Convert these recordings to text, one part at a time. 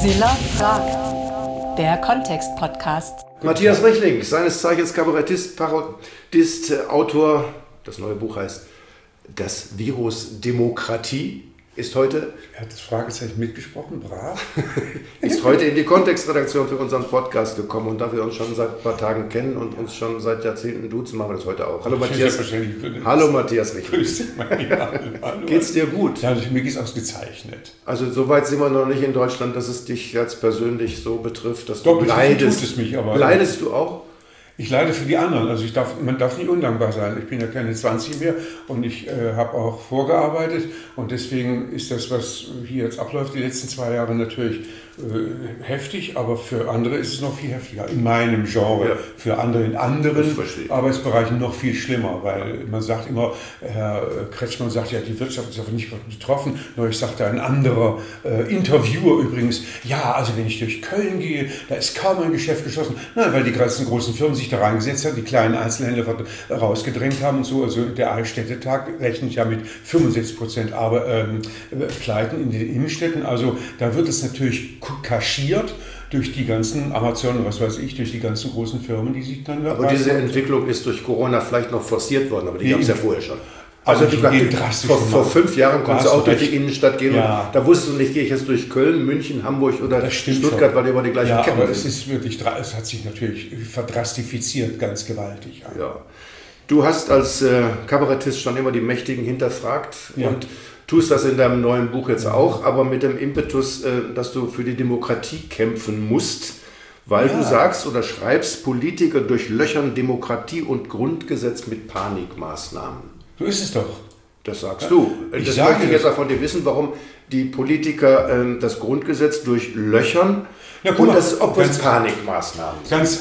Mozilla fragt. Der Kontext-Podcast. Matthias Rechling, seines Zeichens Kabarettist, Parodist, Autor. Das neue Buch heißt Das Virus Demokratie. Ist heute... Er hat das Fragezeichen mitgesprochen, brav. Ist heute in die Kontextredaktion für unseren Podcast gekommen. Und da wir uns schon seit ein paar Tagen kennen und uns schon seit Jahrzehnten duzen, machen wir das heute auch. Hallo Matthias. Hallo Matthias Rechling. Grüß dich, mein Hallo. Geht's dir gut? Ja, mir geht's ausgezeichnet. Also soweit sind wir noch nicht in Deutschland, dass es dich jetzt persönlich so betrifft, dass Doch, du leidest. Tut es mich, aber leidest du auch? Ich leide für die anderen, also man darf nicht undankbar sein. Ich bin ja keine 20 mehr und ich habe auch vorgearbeitet und deswegen ist das, was hier jetzt abläuft, die letzten 2 Jahre natürlich heftig, aber für andere ist es noch viel heftiger. In meinem Genre, ja. Für andere in anderen Arbeitsbereichen noch viel schlimmer, weil man sagt immer, Herr Kretschmann sagt ja, die Wirtschaft ist aber nicht betroffen. Neulich sagte ein anderer Interviewer übrigens, ja, also wenn ich durch Köln gehe, da ist kaum ein Geschäft geschlossen. Nein, weil die ganzen großen Firmen sich da reingesetzt haben, die kleinen Einzelhändler rausgedrängt haben und so. Also der Eichstättetag rechnet ja mit 65% Pleiten in den Innenstädten. Also da wird es natürlich kaschiert durch die ganzen Amazon, was weiß ich, durch die ganzen großen Firmen, die sich dann da Aber diese Entwicklung ist durch Corona vielleicht noch forciert worden, aber die gab es ja vorher schon. Also vor 5 Jahren konntest du auch durch die Innenstadt gehen, ja. Und da wusstest du nicht, gehe ich jetzt durch Köln, München, Hamburg oder Stuttgart, weil die über die gleiche Kette sind. Aber es ist wirklich, es hat sich natürlich verdrastifiziert, ganz gewaltig. Ja. Du hast als Kabarettist schon immer die Mächtigen hinterfragt, ja. Und tust das in deinem neuen Buch jetzt auch, aber mit dem Impetus, dass du für die Demokratie kämpfen musst, weil du sagst oder schreibst, Politiker durchlöchern Demokratie und Grundgesetz mit Panikmaßnahmen. So ist es doch. Das sagst du. Das möchte ich jetzt auch von dir wissen, warum die Politiker das Grundgesetz durchlöchern. Ja, und ob es Panikmaßnahmen sind.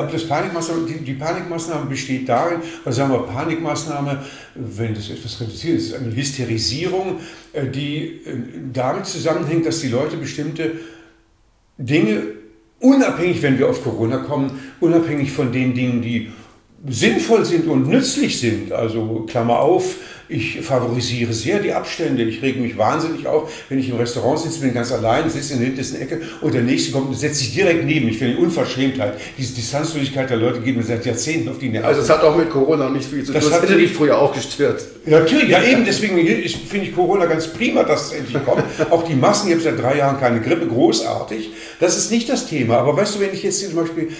Die Panikmaßnahme besteht darin, also sagen wir Panikmaßnahme, wenn das etwas reduziert ist, eine Hysterisierung, die damit zusammenhängt, dass die Leute bestimmte Dinge, unabhängig, wenn wir auf Corona kommen, unabhängig von den Dingen, die sinnvoll sind und nützlich sind, also Klammer auf, ich favorisiere sehr die Abstände, ich rege mich wahnsinnig auf, wenn ich im Restaurant sitze, bin ganz allein, sitze in der hintersten Ecke und der Nächste kommt und setzt sich direkt neben mich. Ich finde die Unverschämtheit, diese Distanzlosigkeit der Leute geht mir seit Jahrzehnten auf die Nerven. Also es hat auch mit Corona nicht viel zu tun, das hätte dich früher auch gestört. Natürlich, ja eben, deswegen finde ich Corona ganz prima, dass es endlich kommt. Auch die Massen, ich habe seit 3 Jahren keine Grippe, großartig, das ist nicht das Thema. Aber weißt du, wenn ich jetzt zum Beispiel,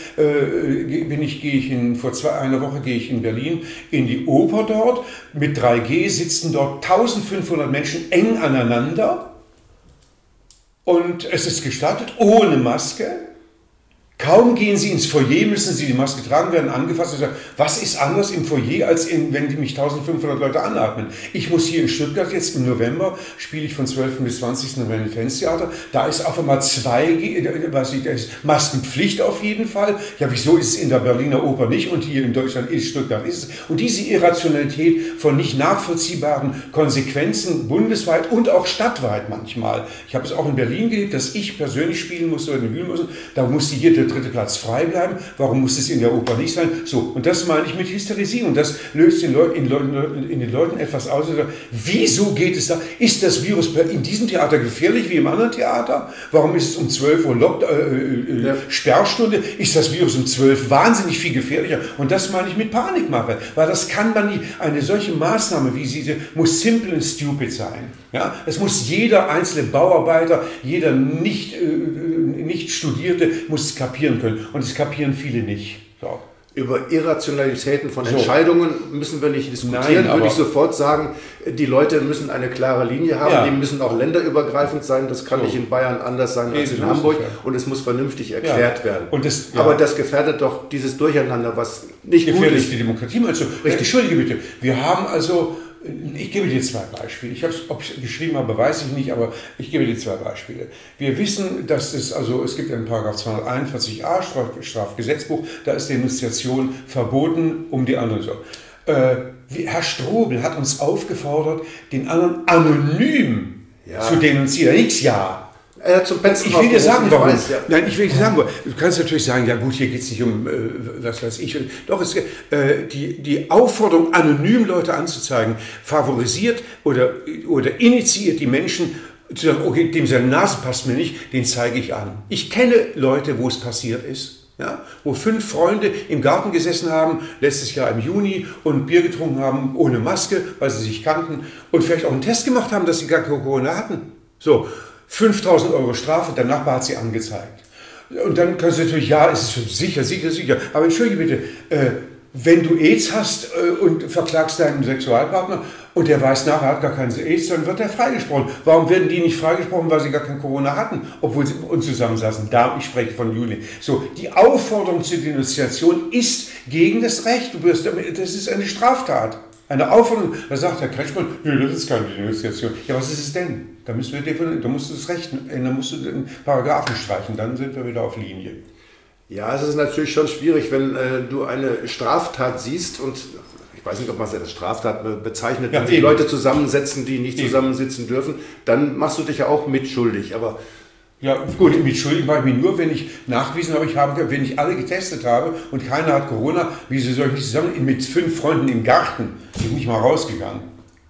vor einer Woche gehe ich in Berlin in die Oper dort, mit 3G sitzen dort 1500 Menschen eng aneinander und es ist gestattet, ohne Maske. Kaum gehen sie ins Foyer, müssen sie die Maske tragen, werden angefasst und sagen, was ist anders im Foyer, als wenn die mich 1500 Leute anatmen? Ich muss hier in Stuttgart jetzt im November, spiele ich von 12. bis 20. im Renaissance-Theater, da ist auf einmal 2G, da ist Maskenpflicht auf jeden Fall. Ja, wieso ist es in der Berliner Oper nicht und hier in Deutschland ist Stuttgart ist es? Und diese Irrationalität von nicht nachvollziehbaren Konsequenzen bundesweit und auch stadtweit manchmal. Ich habe es auch in Berlin gelebt, dass ich persönlich spielen musste oder in Bühnen musste, da musste hier der 3. Platz frei bleiben. Warum muss es in der Oper nicht sein? So, und das meine ich mit Hysterisierung. Das löst in den Leuten etwas aus. Wieso geht es da? Ist das Virus in diesem Theater gefährlich wie im anderen Theater? Warum ist es um 12 Uhr Sperrstunde? Ist das Virus um 12 wahnsinnig viel gefährlicher? Und das meine ich mit Panikmache. Weil das kann man nicht. Eine solche Maßnahme wie diese muss simple and stupid sein. Ja? Es muss jeder einzelne Bauarbeiter, jeder nicht Studierte muss es kapieren können. Und es kapieren viele nicht. So. Über Irrationalitäten von Entscheidungen müssen wir nicht diskutieren. Nein, würde ich sofort sagen, die Leute müssen eine klare Linie haben. Ja. Die müssen auch länderübergreifend sein. Das kann nicht in Bayern anders sein als in Hamburg. Und es muss vernünftig erklärt werden. Und aber das gefährdet doch dieses Durcheinander, was nicht gut ist. Gefährdet die Demokratie, meinst du? Richtig. Entschuldige bitte. Wir haben also... Ich gebe dir 2 Beispiele. Ob ich geschrieben habe, weiß ich nicht, aber ich gebe dir 2 Beispiele. Wir wissen, dass es gibt einen Paragraph 241a Strafgesetzbuch, da ist Denunziation verboten, um die anderen so. Herr Strobel hat uns aufgefordert, den anderen anonym zu denunzieren. Nichts ich will dir sagen, warum. Nein, ich will dir sagen, du kannst natürlich sagen, ja gut, hier geht es nicht um, was weiß ich. Doch, die Aufforderung, anonym Leute anzuzeigen, favorisiert oder initiiert die Menschen, zu sagen, okay, dem seine Nase passt mir nicht, den zeige ich an. Ich kenne Leute, wo es passiert ist. Ja, wo 5 Freunde im Garten gesessen haben, letztes Jahr im Juni, und Bier getrunken haben ohne Maske, weil sie sich kannten und vielleicht auch einen Test gemacht haben, dass sie gar keine Corona hatten. So, 5.000 € Strafe, der Nachbar hat sie angezeigt. Und dann kannst du natürlich, ja, es ist sicher, aber entschuldige bitte, wenn du AIDS hast und verklagst deinen Sexualpartner und der weiß nachher, er hat gar keinen AIDS, dann wird er freigesprochen. Warum werden die nicht freigesprochen, weil sie gar kein Corona hatten, obwohl sie uns zusammensaßen? Ich spreche von Juni. So, die Aufforderung zur Denunziation ist gegen das Recht. Das ist eine Straftat. Eine Aufforderung, da sagt Herr Kretschmann, nö, das ist keine Denunziation. Ja, was ist es denn? Da musst du das Recht, dann musst du den Paragraphen streichen, dann sind wir wieder auf Linie. Ja, es ist natürlich schon schwierig, wenn du eine Straftat siehst und ich weiß nicht, ob man es als Straftat bezeichnet, wenn die Leute zusammensetzen, die nicht zusammensitzen dürfen, dann machst du dich ja auch mitschuldig. Aber ja, gut, mitschuldig mache ich mich nur, wenn ich nachgewiesen habe, wenn ich alle getestet habe und keiner hat Corona, wieso soll ich nicht zusammen mit 5 Freunden im Garten? Ich bin nicht mal rausgegangen.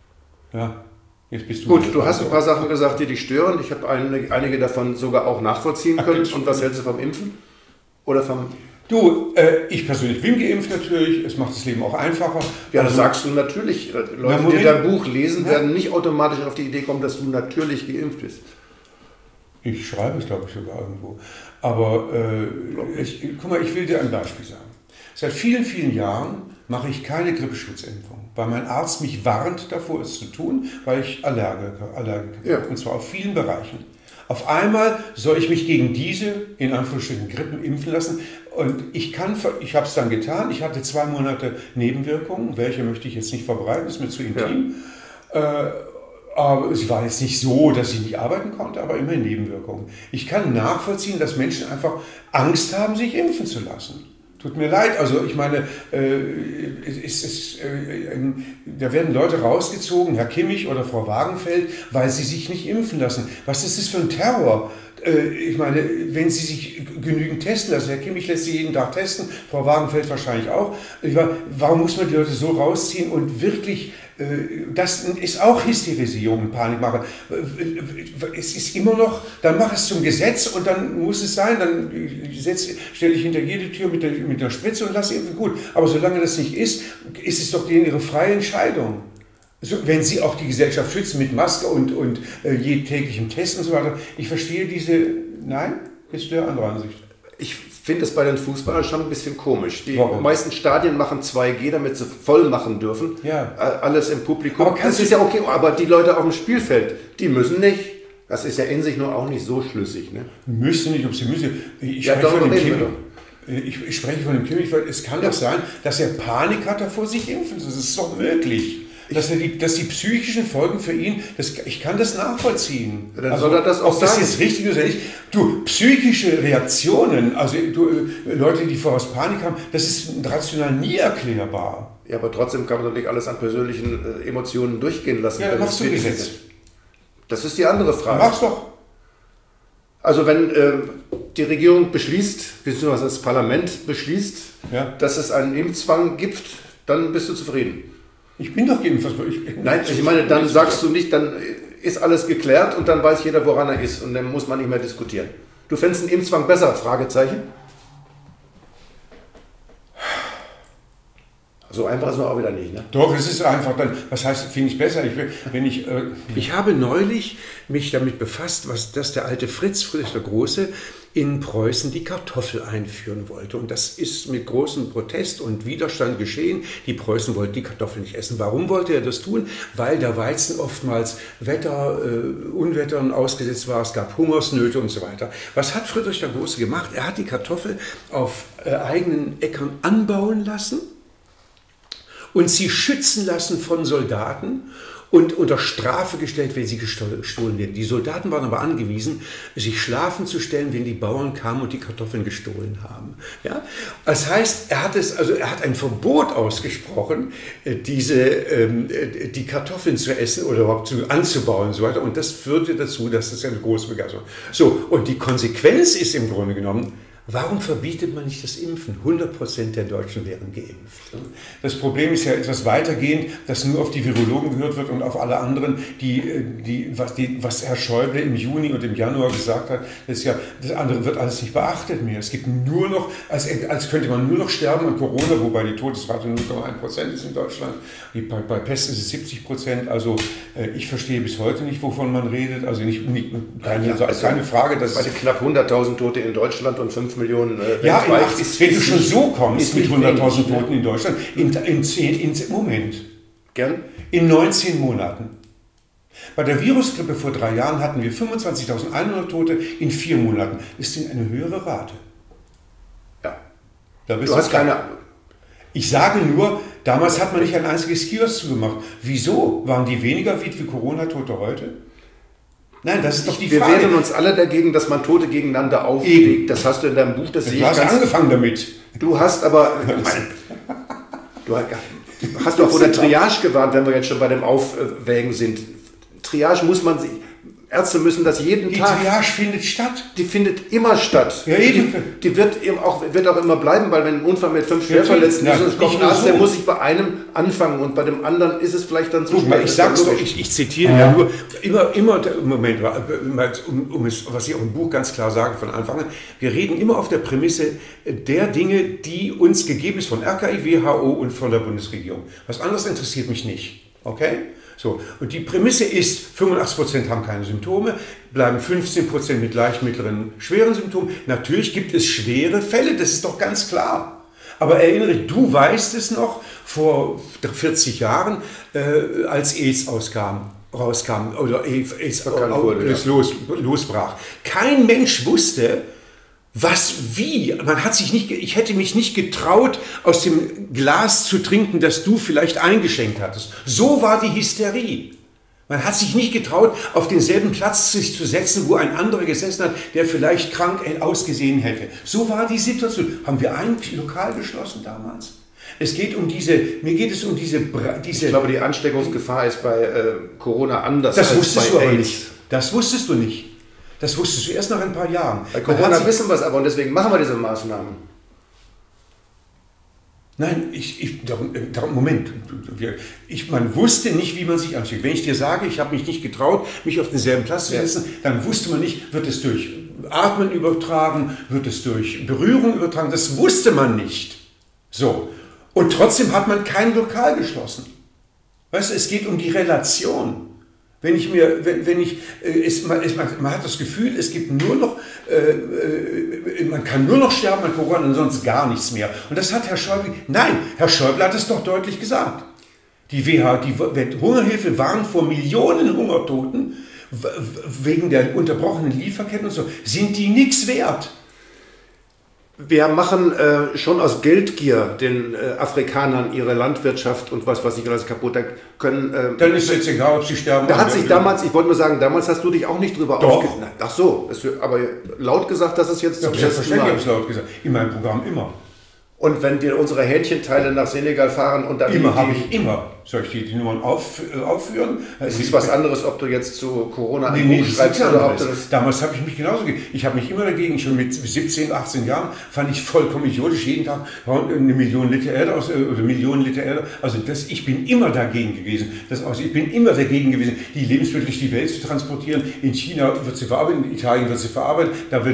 Ja. Jetzt bist du gut, du hast ein paar Sachen gesagt, die dich stören. Ich habe einige davon sogar auch nachvollziehen können. Und was hältst du vom Impfen? Oder vom... Du, ich persönlich bin geimpft natürlich, es macht das Leben auch einfacher. Ja, das sagst du natürlich. Leute, die dein Buch lesen, werden nicht automatisch auf die Idee kommen, dass du natürlich geimpft bist. Ich schreibe es, glaube ich, sogar irgendwo. Aber guck mal, ich will dir ein Beispiel sagen. Seit vielen, vielen Jahren mache ich keine Grippeschutzimpfung, weil mein Arzt mich warnt davor, es zu tun, weil ich Allergiker bin, und zwar auf vielen Bereichen. Auf einmal soll ich mich gegen diese, in Anführungsstrichen, Grippen impfen lassen. Und ich habe es dann getan. Ich hatte 2 Monate Nebenwirkungen. Welche möchte ich jetzt nicht verbreiten, ist mir zu intim. Ja. Aber es war jetzt nicht so, dass ich nicht arbeiten konnte, aber immerhin Nebenwirkungen. Ich kann nachvollziehen, dass Menschen einfach Angst haben, sich impfen zu lassen. Tut mir leid, also ich meine, da werden Leute rausgezogen, Herr Kimmich oder Frau Wagenfeld, weil sie sich nicht impfen lassen. Was ist das für ein Terror? Ich meine, wenn sie sich genügend testen lassen, Herr Kimmich lässt sie jeden Tag testen, Frau Wagenfeld wahrscheinlich auch. Warum muss man die Leute so rausziehen und wirklich, das ist auch Hysterisierung und Panikmache. Es ist immer noch, dann mach es zum Gesetz und dann muss es sein, dann stelle ich hinter jede Tür mit der Spritze und lasse impfen, gut. Aber solange das nicht ist, ist es doch denen ihre freie Entscheidung. So, wenn sie auch die Gesellschaft schützen mit Maske und täglichem Testen und so weiter. Ich verstehe nein, bist du der andere Ansicht? Ich finde es bei den Fußballern schon ein bisschen komisch. Die Warum? meisten Stadien machen 2G, damit sie voll machen dürfen. Ja. Alles im Publikum. Aber das ist ja okay, aber die Leute auf dem Spielfeld, die müssen nicht. Das ist ja in sich nur auch nicht so schlüssig. Ne? Müssen nicht, ob sie müssen. Ich spreche von dem Kimmich, weil es kann doch sein, dass er Panik hat, davor sich impfen zu lassen. Das ist doch möglich. Dass die psychischen Folgen für ihn, ich kann das nachvollziehen. Dann soll er das auch ob das jetzt richtig ist oder nicht. Du, psychische Reaktionen, also Leute, die voraus Panik haben, das ist rational nie erklärbar. Ja, aber trotzdem kann man doch nicht alles an persönlichen Emotionen durchgehen lassen. Ja, dann machst du ein Gesetz. Das ist die andere Frage. Mach's doch. Also wenn die Regierung beschließt, beziehungsweise das Parlament beschließt, dass es einen Impfzwang gibt, dann bist du zufrieden. Ich bin doch geimpft. Nein, ich meine, dann sagst du nicht, dann ist alles geklärt und dann weiß jeder, woran er ist und dann muss man nicht mehr diskutieren. Du fändest einen Impfzwang besser? Fragezeichen. So einfach ist es auch wieder nicht, ne? Doch, es ist einfach dann, was heißt, finde ich besser? Ich habe neulich mich damit befasst, dass der alte Friedrich der Große in Preußen die Kartoffel einführen wollte. Und das ist mit großem Protest und Widerstand geschehen. Die Preußen wollten die Kartoffel nicht essen. Warum wollte er das tun? Weil der Weizen oftmals Unwettern ausgesetzt war. Es gab Hungersnöte und so weiter. Was hat Friedrich der Große gemacht? Er hat die Kartoffel auf eigenen Äckern anbauen lassen und sie schützen lassen von Soldaten und unter Strafe gestellt, wenn sie gestohlen werden. Die Soldaten waren aber angewiesen, sich schlafen zu stellen, wenn die Bauern kamen und die Kartoffeln gestohlen haben. Ja? Das heißt, er hat ein Verbot ausgesprochen, die Kartoffeln zu essen oder überhaupt anzubauen und so weiter. Und das führte dazu, dass es eine große Begeisterung war. So, und die Konsequenz ist im Grunde genommen, Warum verbietet man nicht das Impfen? 100% der Deutschen wären geimpft. Das Problem ist ja etwas weitergehend, dass nur auf die Virologen gehört wird und auf alle anderen, was Herr Schäuble im Juni und im Januar gesagt hat, das andere wird alles nicht beachtet mehr. Es gibt nur noch, als könnte man nur noch sterben an Corona, wobei die Todesrate 0,1% ist in Deutschland. Bei Pest ist es 70%. Also ich verstehe bis heute nicht, wovon man redet. Also keine Frage. Dass bei den knapp 100.000 Tote in Deutschland und 5 Millionen weltweit. Wenn du schon so kommst mit 100.000 Toten in Deutschland, in 19 Monaten. Bei der Virusgrippe vor 3 Jahren hatten wir 25.100 Tote in 4 Monaten. Das ist eine höhere Rate. Ja. Du hast keine. Ich sage nur, damals hat man nicht ein einziges Kiosk zugemacht. Wieso? Waren die weniger wie Corona-Tote heute? Nein, das ist doch die Frage. Wir wehren uns alle dagegen, dass man Tote gegeneinander auflegt. Das hast du in deinem Buch, das sehe ich. Du hast angefangen damit. Du hast aber... Du hast doch vor der Triage gewarnt, wenn wir jetzt schon bei dem Aufwägen sind. Triage muss man sich... Ärzte müssen das jeden Tag... Die Triage findet statt. Die findet immer statt. Ja, eben. Die wird auch immer bleiben, weil wenn ein Unfall mit 5 Schwerverletzten ist, kommt ein Arzt, der muss sich bei einem anfangen und bei dem anderen ist es vielleicht dann zu spät. Ich sag's doch, ich zitiere ja nur immer, Moment, was ich auch im Buch ganz klar sage von Anfang an, wir reden immer auf der Prämisse der Dinge, die uns gegeben ist von RKI, WHO und von der Bundesregierung. Was anderes interessiert mich nicht. Okay? So, und die Prämisse ist, 85% haben keine Symptome, bleiben 15% mit leicht, mittleren, schweren Symptomen. Natürlich gibt es schwere Fälle, das ist doch ganz klar. Aber erinnere dich, du weißt es noch, vor 40 Jahren, als AIDS rauskam oder AIDS losbrach. Kein Mensch wusste, ich hätte mich nicht getraut, aus dem Glas zu trinken, das du vielleicht eingeschenkt hattest. So war die Hysterie. Man hat sich nicht getraut, auf denselben Platz sich zu setzen, wo ein anderer gesessen hat, der vielleicht krank ausgesehen hätte. So war die Situation. Haben wir ein Lokal geschlossen damals? Ich glaube, die Ansteckungsgefahr ist bei Corona anders als bei AIDS. Das wusstest du aber nicht. Das wusstest du nicht. Das wusstest du erst nach ein paar Jahren. Bei Corona wissen wir es aber und deswegen machen wir diese Maßnahmen. Nein, Moment. Man wusste nicht, wie man sich ansteckt. Wenn ich dir sage, ich habe mich nicht getraut, mich auf denselben Platz zu setzen, dann wusste man nicht, wird es durch Atmen übertragen, wird es durch Berührung übertragen. Das wusste man nicht. So. Und trotzdem hat man kein Lokal geschlossen. Weißt du, es geht um die Relation. Man hat das Gefühl, es gibt nur noch, man kann nur noch sterben an Corona und sonst gar nichts mehr. Und das hat Herr Schäuble, Herr Schäuble hat es doch deutlich gesagt. Die Hungerhilfe warnt vor Millionen Hungertoten wegen der unterbrochenen Lieferketten und so. Sind die nichts wert? Wir machen schon aus Geldgier den Afrikanern ihre Landwirtschaft und was ich alles kaputt können. Dann ist es jetzt egal, ob sie sterben. Da hat sich damals, ich wollte nur sagen, damals hast du dich auch nicht drüber aufgeregt. Ach so, aber laut gesagt, dass es jetzt zum ersten Mal. Ich habe es laut gesagt. In meinem Programm immer. Und wenn wir unsere Hähnchenteile nach Senegal fahren und dann... Soll ich die Nummern aufführen? Es ist was anderes, ob du jetzt zu Corona ein Buch schreibst oder ob du das... Damals habe ich mich genauso gegeben. Ich habe mich immer dagegen, schon mit 17, 18 Jahren, fand ich vollkommen idiotisch, jeden Tag eine Million Liter Erde aus, oder Millionen Liter Erde. Also ich bin immer dagegen gewesen. Ich bin immer dagegen gewesen, die Lebensmittel durch die Welt zu transportieren. In China wird sie verarbeitet, in Italien wird sie verarbeitet.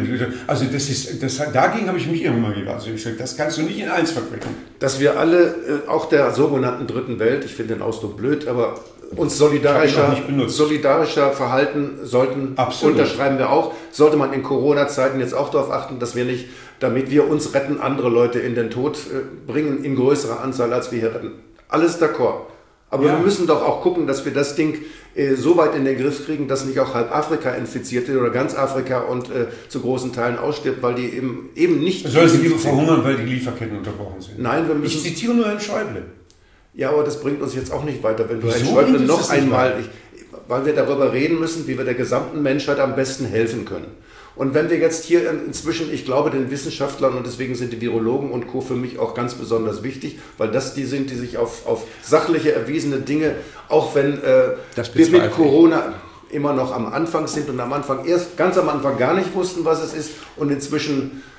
Dagegen habe ich mich immer gewehrt. Also das kannst du nicht in eins verbrechen. Dass wir alle, auch der sogenannten Dritten Welt, ich finde den Ausdruck blöd, aber uns solidarischer verhalten sollten, absolut. Unterschreiben wir auch, sollte man in Corona-Zeiten jetzt auch darauf achten, dass wir nicht, damit wir uns retten, andere Leute in den Tod bringen, in größerer Anzahl, als wir hier retten. Alles d'accord. Aber wir müssen doch auch gucken, dass wir das Ding so weit in den Griff kriegen, dass nicht auch halb Afrika infiziert wird oder ganz Afrika und zu großen Teilen ausstirbt, weil die eben nicht... Soll sie lieber verhungern, weil die Lieferketten unterbrochen sind? Nein, wir müssen... Ich zitiere nur Herrn Schäuble. Ja, aber das bringt uns jetzt auch nicht weiter, wenn du Herrn Schäuble noch einmal... Weil wir darüber reden müssen, wie wir der gesamten Menschheit am besten helfen können. Und wenn wir jetzt hier inzwischen, ich glaube den Wissenschaftlern, und deswegen sind die Virologen und Co. für mich auch ganz besonders wichtig, weil das die sind, die sich auf sachliche, erwiesene Dinge, auch wenn wir mit Corona immer noch am Anfang sind und ganz am Anfang gar nicht wussten, was es ist und inzwischen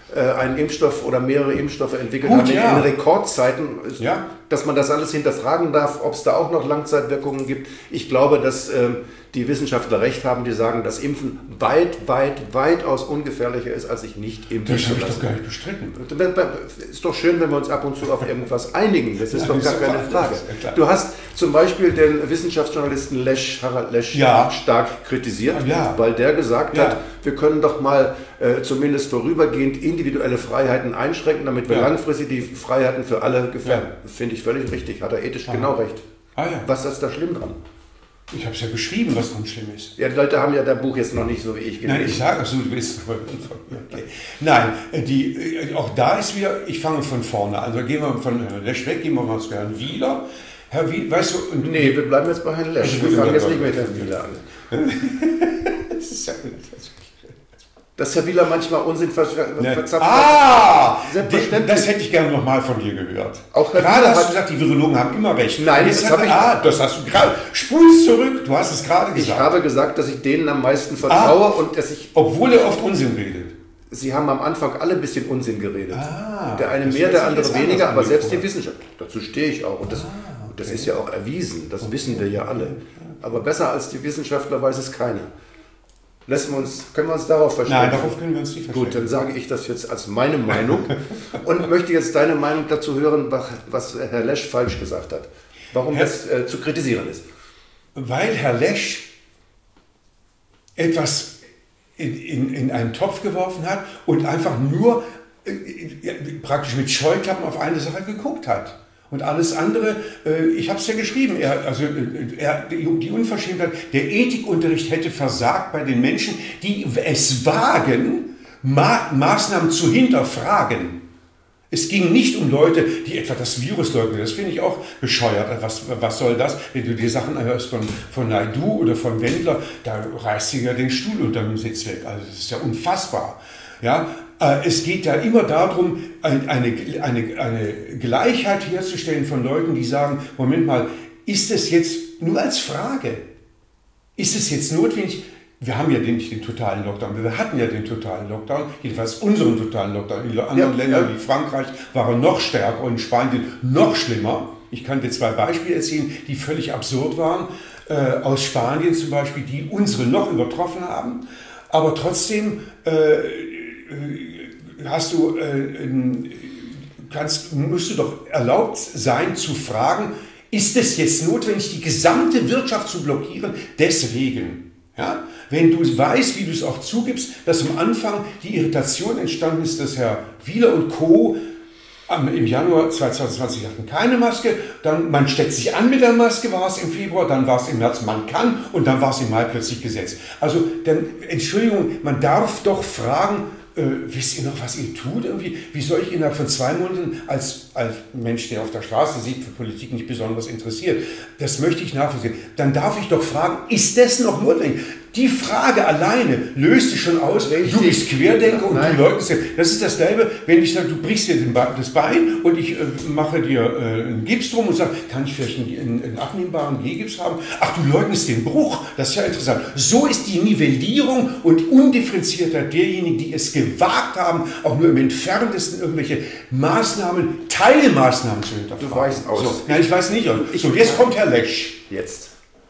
einen Impfstoff oder mehrere Impfstoffe entwickelt Gut, haben in ja. Rekordzeiten, Ja. dass man das alles hinterfragen darf, ob es da auch noch Langzeitwirkungen gibt. Ich glaube, dass die Wissenschaftler recht haben, die sagen, dass Impfen weitaus ungefährlicher ist, als sich nicht impfen Das zu habe ich lassen. doch gar nicht bestritten. Ist doch schön, wenn wir uns ab und zu auf irgendwas einigen. Das ist Ja, doch ist gar doch keine klar. Frage. Ja, klar. Du hast zum Beispiel den Wissenschaftsjournalisten Harald Lesch Ja. stark kritisiert, Ja. weil der gesagt Ja. hat, wir können doch mal zumindest vorübergehend individuelle Freiheiten einschränken, damit wir Ja. langfristig die Freiheiten für alle gefährden. Ja. Finde ich völlig richtig. Hat er ethisch genau recht. Ah, ja. Was ist da schlimm dran? Ich habe es ja beschrieben, was dran schlimm ist. Ja, die Leute haben ja dein Buch jetzt noch nicht so wie ich gelesen. Nein, ich sage es so, du bist. Okay. Nein, auch da ist wieder, ich fange von vorne an. Also gehen wir von Herrn Lesch weg, gehen wir mal zu Herrn Wieler. Herr Wieler, weißt du... Nee, wir bleiben jetzt bei Herrn Lesch. Also, Wir fangen jetzt nicht mit Herrn Wieler an. Das ist ja... Dass Herr Wieler manchmal Unsinn verzapft hat. Ah! Selbstverständlich. Das hätte ich gerne nochmal von dir gehört. Auch Herr gerade Wieler hast hat- du gesagt, die Virologen haben immer recht. Nein, Jetzt das habe ich- das hast du gerade. Spulst zurück, du hast es gerade Ich gesagt. habe gesagt, dass ich denen am meisten vertraue und dass ich... Obwohl er oft Unsinn redet. Sie haben am Anfang alle ein bisschen Unsinn geredet. Der eine das mehr, hört der sich andere jetzt weniger, anders aber an selbst mir die Wissenschaft. Dazu stehe ich auch. Und das ist ja auch erwiesen. Das wissen wir ja alle. Aber besser als die Wissenschaftler weiß es keiner. Können wir uns darauf verstehen? Nein, darauf können wir uns nicht verstehen. Gut, dann sage ich das jetzt als meine Meinung und möchte jetzt deine Meinung dazu hören, was Herr Lesch falsch gesagt hat. Warum das zu kritisieren ist. Weil Herr Lesch etwas in einen Topf geworfen hat und einfach nur praktisch mit Scheuklappen auf eine Sache geguckt hat. Und alles andere, ich habe es ja geschrieben, die Unverschämtheit, der Ethikunterricht hätte versagt bei den Menschen, die es wagen, Maßnahmen zu hinterfragen. Es ging nicht um Leute, die etwa das Virus leugnen. Das finde ich auch bescheuert. Was soll das? Wenn du die Sachen hörst von Naidu oder von Wendler, da reißt sie ja den Stuhl unter dem Sitz weg. Also das ist ja unfassbar. Ja? Es geht ja immer darum, eine Gleichheit herzustellen von Leuten, die sagen, Moment mal, ist es jetzt nur als Frage, ist es jetzt notwendig, wir haben ja nicht den totalen Lockdown, wir hatten ja den totalen Lockdown, jedenfalls unseren totalen Lockdown. In anderen Ländern wie Frankreich war er noch stärker und in Spanien noch schlimmer. Ich kann dir 2 Beispiele erzählen, die völlig absurd waren, aus Spanien zum Beispiel, die unsere noch übertroffen haben, aber trotzdem musst du doch erlaubt sein zu fragen, ist es jetzt notwendig, die gesamte Wirtschaft zu blockieren? Deswegen. Ja? Wenn du weißt, wie du es auch zugibst, dass am Anfang die Irritation entstanden ist, dass Herr Wieler und Co. im Januar 2020 hatten keine Maske, dann man steckt sich an mit der Maske, war es im Februar, dann war es im März, man kann und dann war es im Mai plötzlich Gesetz. Also, Entschuldigung, man darf doch fragen, wisst ihr noch, was ihr tut? Irgendwie? Wie soll ich innerhalb von 2 Monaten als Mensch, der auf der Straße sieht, für Politik nicht besonders interessiert, das möchte ich nachvollziehen. Dann darf ich doch fragen, ist das noch notwendig? Die Frage alleine löst sich schon aus, du bist Querdenker und du leugnest. Das ist dasselbe, wenn ich sage, du brichst dir das Bein und ich mache dir einen Gips drum und sage, kann ich vielleicht einen abnehmbaren Gehgips haben? Ach, du leugnest den Bruch, das ist ja interessant. So ist die Nivellierung und Undifferenziertheit derjenigen, die es gewagt haben, auch nur im Entferntesten irgendwelche Maßnahmen, Teilmaßnahmen zu hinterfragen. Du weißt aus. So, nein, ich weiß nicht. So, jetzt kommt Herr Lesch. Jetzt.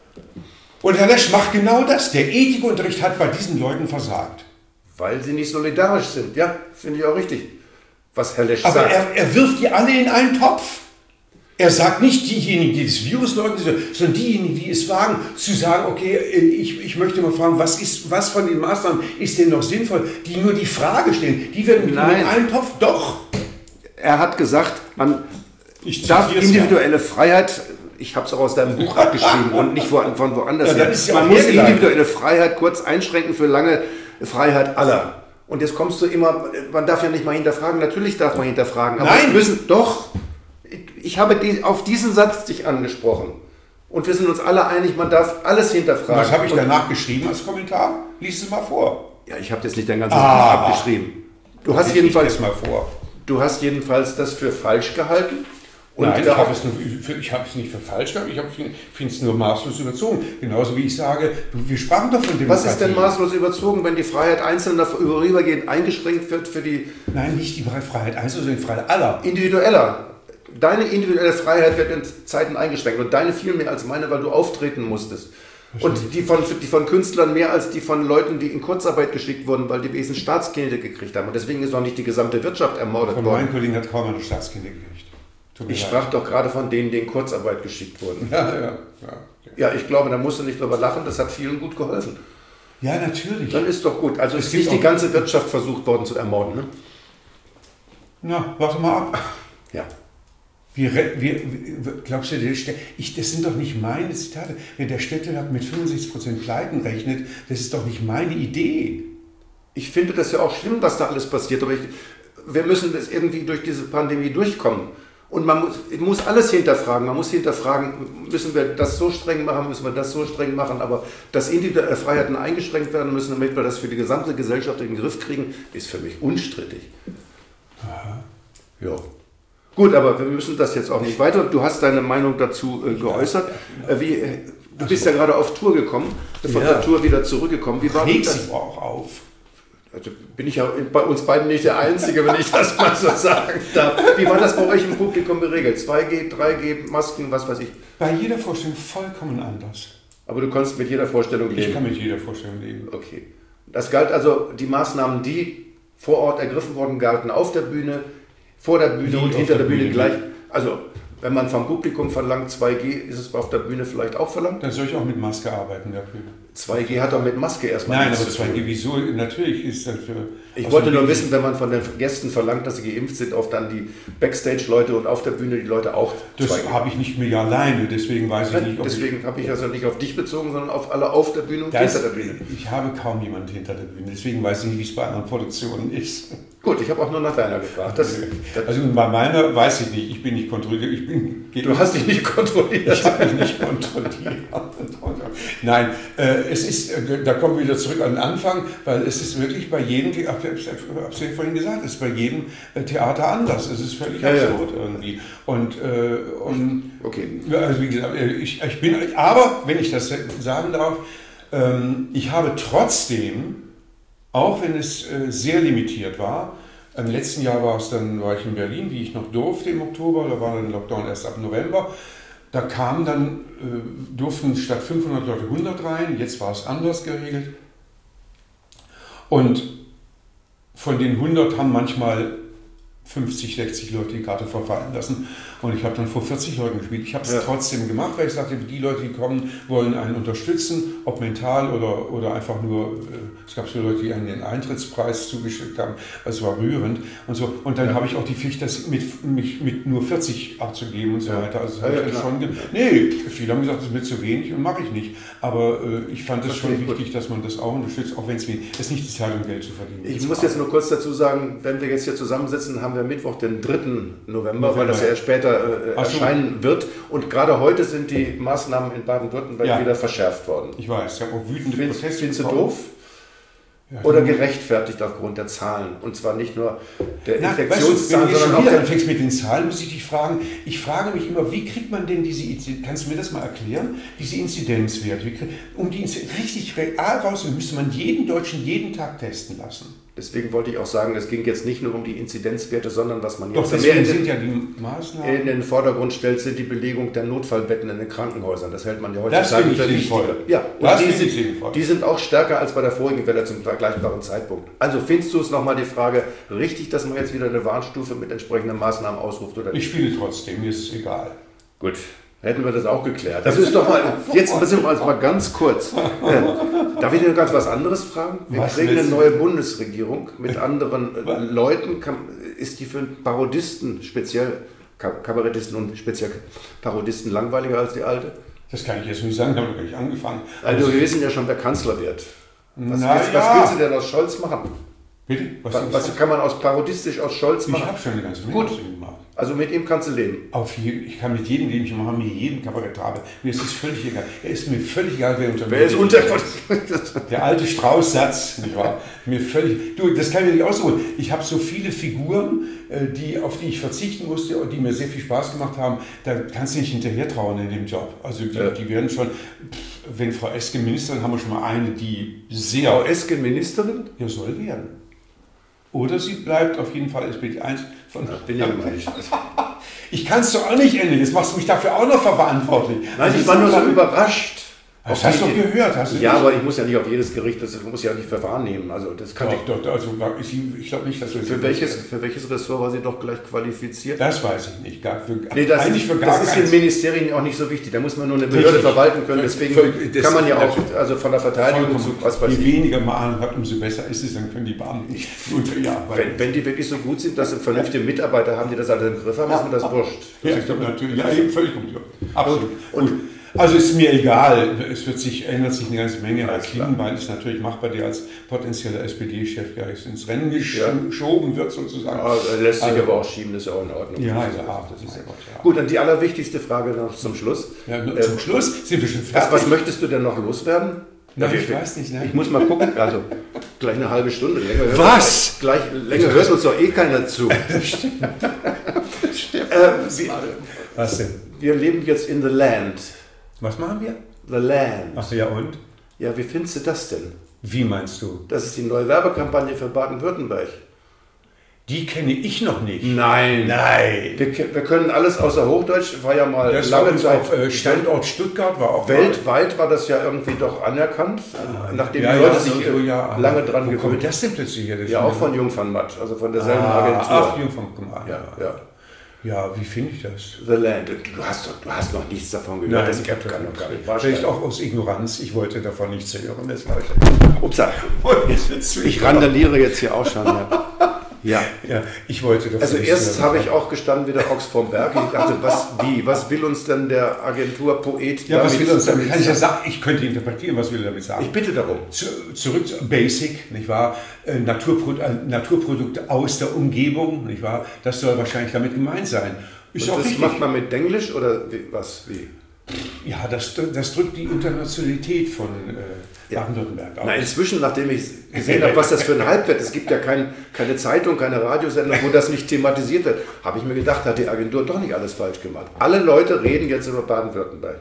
Und Herr Lesch macht genau das. Der Ethikunterricht hat bei diesen Leuten versagt. Weil sie nicht solidarisch sind. Ja, finde ich auch richtig, was Herr Lesch Aber sagt. er wirft die alle in einen Topf. Er sagt nicht diejenigen, die das Virus leugnen, sondern diejenigen, die es wagen, zu sagen, okay, ich möchte mal fragen, was von den Maßnahmen ist denn noch sinnvoll, die nur die Frage stellen. Die werden in einen Topf, doch. Er hat gesagt, man Ich darf zitiere es individuelle Freiheit, ich habe es auch aus deinem Buch abgeschrieben und nicht von woanders Ja, her. dann ist ja Man auch muss hergeleitet. individuelle Freiheit kurz einschränken für lange Freiheit aller. Und jetzt kommst du immer, man darf ja nicht mal hinterfragen, natürlich darf man hinterfragen, aber Nein. es müssen, doch, ich habe auf diesen Satz dich angesprochen. Und wir sind uns alle einig, man darf alles hinterfragen. Was habe ich Und- danach geschrieben als Kommentar? Lies es mal vor. Ja, ich habe jetzt nicht dein ganzes Buch abgeschrieben. Du hast Lies das jedenfalls mal vor. Du hast jedenfalls das für falsch gehalten Und nein, ich habe es nicht für falsch gehabt, ich finde es nur maßlos überzogen. Genauso wie ich sage, wir sprachen doch von Demokratie. Was ist denn maßlos überzogen, wenn die Freiheit Einzelner vorübergehend eingeschränkt wird für die... Nein, nicht die Freiheit Einzelner, sondern die Freiheit aller. Individueller. Deine individuelle Freiheit wird in Zeiten eingeschränkt und deine viel mehr als meine, weil du auftreten musstest. Und die von Künstlern mehr als die von Leuten, die in Kurzarbeit geschickt wurden, weil die wesentlich Staatskinder gekriegt haben. Und deswegen ist auch nicht die gesamte Wirtschaft ermordet worden. Von meinen Kollegen hat kaum eine Staatskinder gekriegt. Ich sprach doch gerade von denen, die in Kurzarbeit geschickt wurden. Ja. Ja, ich glaube, da musst du nicht drüber lachen, das hat vielen gut geholfen. Ja, natürlich. Dann ist doch gut. Also es ist nicht die ganze Wirtschaft versucht worden zu ermorden, ne? Na, warte mal ab. Ja. Glaubst du, das sind doch nicht meine Zitate. Wenn der Städteland mit 65% Pleiten rechnet, das ist doch nicht meine Idee. Ich finde das ja auch schlimm, was da alles passiert, aber wir müssen das irgendwie durch diese Pandemie durchkommen. Und man muss alles hinterfragen. Man muss hinterfragen, müssen wir das so streng machen, müssen wir das so streng machen, aber dass individuelle Freiheiten eingeschränkt werden müssen, damit wir das für die gesamte Gesellschaft in den Griff kriegen, ist für mich unstrittig. Aha. Ja. Gut, aber wir müssen das jetzt auch nicht weiter. Du hast deine Meinung dazu geäußert. Du bist ja gerade auf Tour gekommen, von der Tour wieder zurückgekommen. Wie war das? Sich auch auf. Also bin ich ja bei uns beiden nicht der Einzige, wenn ich das mal so sagen darf. Wie war das bei euch im Publikum geregelt? 2G, 3G, Masken, was weiß ich? Bei jeder Vorstellung vollkommen anders. Aber du konntest mit jeder Vorstellung leben? Ich kann mit jeder Vorstellung leben. Okay. Das galt also, die Maßnahmen, die vor Ort ergriffen wurden, galten auf der Bühne, vor der Bühne und hinter der Bühne gleich. Also, wenn man vom Publikum verlangt 2G, ist es auf der Bühne vielleicht auch verlangt? Dann soll ich auch mit Maske arbeiten dafür. 2G hat doch mit Maske erstmal nichts zu tun. Nein, aber 2G, wieso? Natürlich ist das für... Ich wollte nur wissen, wenn man von den Gästen verlangt, dass sie geimpft sind, auf dann die Backstage-Leute und auf der Bühne die Leute auch 2G. Das habe ich nicht mehr alleine, deswegen weiß ich nicht, ob deswegen habe ich also nicht auf dich bezogen, sondern auf alle auf der Bühne und hinter der Bühne. Ich habe kaum jemanden hinter der Bühne, deswegen weiß ich nicht, wie es bei anderen Produktionen ist. Gut, ich habe auch nur nach deiner gefragt. Also bei meiner weiß ich nicht, ich bin nicht kontrolliert. Du hast dich nicht kontrolliert. Ich habe mich nicht kontrolliert. Nein, es ist, da kommen wir wieder zurück an den Anfang, weil es ist wirklich bei jedem, ich habe es ja vorhin gesagt, es ist bei jedem Theater anders. Es ist völlig absurd irgendwie. Und okay. Also wie gesagt, ich bin, aber wenn ich das sagen darf, ich habe trotzdem, auch wenn es sehr limitiert war, im letzten Jahr war ich in Berlin, wie ich noch durfte im Oktober, da war dann Lockdown erst ab November. Da kamen dann, durften statt 500 Leute 100 rein, jetzt war es anders geregelt. Und von den 100 haben manchmal 50, 60 Leute die Karte verfallen lassen. Und ich habe dann vor 40 Leuten gespielt. Ich habe es trotzdem gemacht, weil ich sagte, die Leute, die kommen, wollen einen unterstützen, ob mental oder einfach nur, es gab so Leute, die einen den Eintrittspreis zugeschickt haben. Also es war rührend und so. Und dann habe ich auch die Pflicht, das mit nur 40 abzugeben und so weiter. Also viele haben gesagt, das ist mir zu wenig und mache ich nicht. Aber ich fand es schon wichtig, dass man das auch unterstützt, auch wenn es nicht die Zeit, um Geld zu verdienen. Ich muss jetzt nur kurz dazu sagen, wenn wir jetzt hier zusammensitzen, haben wir Mittwoch, den 3. November, weil das ja später erscheinen wird. Und gerade heute sind die Maßnahmen in Baden-Württemberg wieder verschärft worden. Ich weiß, ich habe auch wütende Proteste. Findest du doof? Oder gerechtfertigt aufgrund der Zahlen? Und zwar nicht nur der Infektionszahlen, sondern auch der... Anfängst mit den Zahlen, muss ich dich fragen. Ich frage mich immer, wie kriegt man denn kannst du mir das mal erklären, diese Inzidenzwerte? Um die richtig real raus, müsste man jeden Deutschen jeden Tag testen lassen. Deswegen wollte ich auch sagen, es ging jetzt nicht nur um die Inzidenzwerte, sondern was man jetzt mehr in den Vordergrund stellt, sind die Belegung der Notfallbetten in den Krankenhäusern. Das hält man ja heutzutage für wichtiger. Ja, und die sind auch stärker als bei der vorigen Welle zum vergleichbaren Zeitpunkt. Also findest du es nochmal die Frage, richtig, dass man jetzt wieder eine Warnstufe mit entsprechenden Maßnahmen ausruft oder nicht? Ich spiele trotzdem, mir ist egal. Gut. Hätten wir das auch geklärt. Das ist doch mal, jetzt müssen wir uns mal ganz kurz. Darf ich dir ganz was anderes fragen? Wir kriegen eine neue Bundesregierung mit anderen Leuten. Ist die für Parodisten, speziell Kabarettisten und speziell Parodisten langweiliger als die alte? Das kann ich jetzt nicht sagen, da habe ich gar nicht angefangen. Also wir wissen ja schon, wer Kanzler wird. Was willst du denn aus Scholz machen? Bitte? Was kann man parodistische aus Scholz machen? Ich habe schon eine ganze Menge Gut. aus ihm gemacht. Also mit ihm kannst du leben. Ich kann mit jedem leben, ich mache mir jeden Kabarett habe. Mir ist es völlig egal. Er ist mir völlig egal, wer unter mir Wer ist unter... Der alte Strauß-Satz, nicht wahr? Mir völlig... Du, das kann ich mir nicht aussuchen. Ich habe so viele Figuren, auf die ich verzichten musste und die mir sehr viel Spaß gemacht haben. Da kannst du nicht hinterher trauern in dem Job. Also die werden schon... Wenn Frau Esken Ministerin, haben wir schon mal eine, die sehr... Frau Esken Ministerin? Ja, soll werden. Oder sie bleibt auf jeden Fall SPD 1 von... Bin ja immer nicht. Ich kann es doch auch nicht ändern. Jetzt machst du mich dafür auch noch verantwortlich. Nein, ich war nur so überrascht. Das hast du doch gehört, hast du Ja, nicht? aber ich muss ja nicht auf jedes Gericht, das muss ja nicht wahrnehmen. Also das kann Doch, also ich glaube nicht, dass du... Für welches Ressort war sie doch gleich qualifiziert? Das weiß ich nicht. Das ist in Ministerien auch nicht so wichtig. Da muss man nur eine Behörde verwalten können. Deswegen kann man ja auch also von der Verteidigung zu was weiß ich. Je weniger man Ahnung hat, umso besser ist es, dann können die Beamten nicht. Wenn die wirklich so gut sind, dass sie vernünftige Mitarbeiter haben, die das alles im Griff haben, ist mir das wurscht. Ja, natürlich. Ja, völlig gut. Absolut. Und also ist mir egal, ändert sich eine ganze Menge. Als Klingenbein ist natürlich machbar, der als potenzieller SPD-Chef gleich ins Rennen geschoben wird sozusagen. Ja, lässt sich aber auch schieben, das ist ja auch in Ordnung. Ja, das ist ja gut. Ja. Gut, dann die allerwichtigste Frage noch zum Schluss. Ja, zum Schluss sind wir schon fertig. Was möchtest du denn noch loswerden? Nein, ich weiß nicht. Nein. Ich muss mal gucken, also gleich eine halbe Stunde. Länger hört uns doch eh keiner zu. Das stimmt. Was denn? Wir leben jetzt in the land. Was machen wir? The land. Ach ja, und? Ja, wie findest du das denn? Wie meinst du? Das ist die neue Werbekampagne für Baden-Württemberg. Die kenne ich noch nicht. Nein. Wir können alles außer Hochdeutsch, war ja mal das lange war Zeit. Auch, Standort Stuttgart war auch weltweit war das ja irgendwie doch anerkannt, nachdem die Leute sich lange dran gewöhnt. Wo kommt das denn plötzlich her? Ja, auch von Jung van Matt, also von derselben Agentur. Ach, Jung van Matt. Ja. Ja, wie finde ich das? The Land. Du hast noch nichts davon gehört. Nein, das kann noch gar nicht wahr vielleicht sein. auch aus Ignoranz. Ich wollte davon nichts hören. Das war Upsa. Ich randaliere jetzt hier auch schon. Ja. Ich wollte davon Also nichts erst hören. habe ich auch gestanden wie der Ochs vom Berg. Ich dachte, was will uns denn der Agenturpoet Ja, was will uns damit Kann ich ja sagen? Ich könnte interpretieren, was will er damit sagen. Ich bitte darum. Zurück zu Basic, nicht wahr? Naturprodukte aus der Umgebung, nicht wahr? Das soll wahrscheinlich damit gemeint sein. Ist auch das richtig. macht man mit Denglisch oder wie? Ja, das drückt die Internationalität von Baden-Württemberg aus. Na, inzwischen, nachdem ich gesehen habe, was das für ein Hype wird, es gibt ja keine Zeitung, keine Radiosendung, wo das nicht thematisiert wird, habe ich mir gedacht, hat die Agentur doch nicht alles falsch gemacht. Alle Leute reden jetzt über Baden-Württemberg.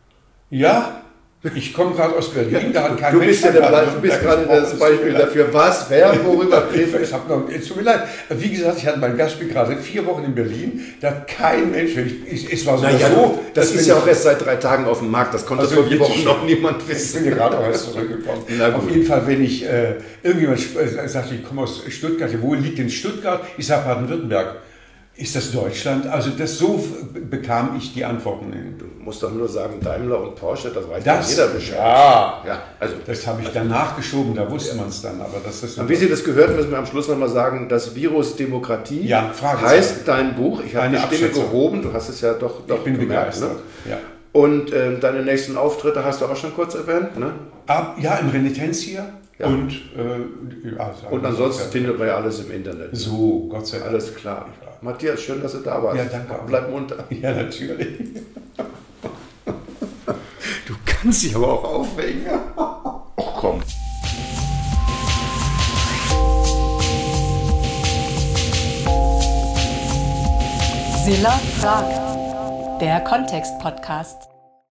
Ja, ich komme gerade aus Berlin, da hat kein Du Mensch bist gerade das Beispiel dafür. Was, wer, worüber redet? Es tut mir leid. Wie gesagt, ich hatte mein Gastspiel gerade 4 Wochen in Berlin, da hat kein Mensch, es war so, das ist ja auch erst seit 3 Tagen auf dem Markt, das konnte vor 4 Wochen noch niemand wissen. Ich bin ja gerade auch erst zurückgekommen. Auf jeden Fall, wenn ich irgendjemand sagt, ich komme aus Stuttgart, wo liegt denn Stuttgart? Ich sage Baden-Württemberg. Ist das Deutschland? Also so bekam ich die Antworten. Du musst doch nur sagen Daimler und Porsche, das weiß das, jeder Bescheid. Ja, also das habe ich danach geschoben, da wusste man es dann. Aber das ist und wie Sie das gehört, müssen wir am Schluss nochmal sagen, das Virus Demokratie heißt dein Buch. Ich habe die Stimme gehoben, du hast es ja doch ich bin gemerkt. Begeistert. Ne? Ja. Und deine nächsten Auftritte hast du auch schon kurz erwähnt, ne? Ja, im Renitenz hier. Ja. Und ansonsten findet man ja alles im Internet. So, Gott sei Dank. Alles klar. Matthias, schön, dass du da warst. Ja, danke auch. Bleib munter. Ja, natürlich. Du kannst dich aber auch aufregen. Ach komm. Silla fragt. Der Kontext-Podcast.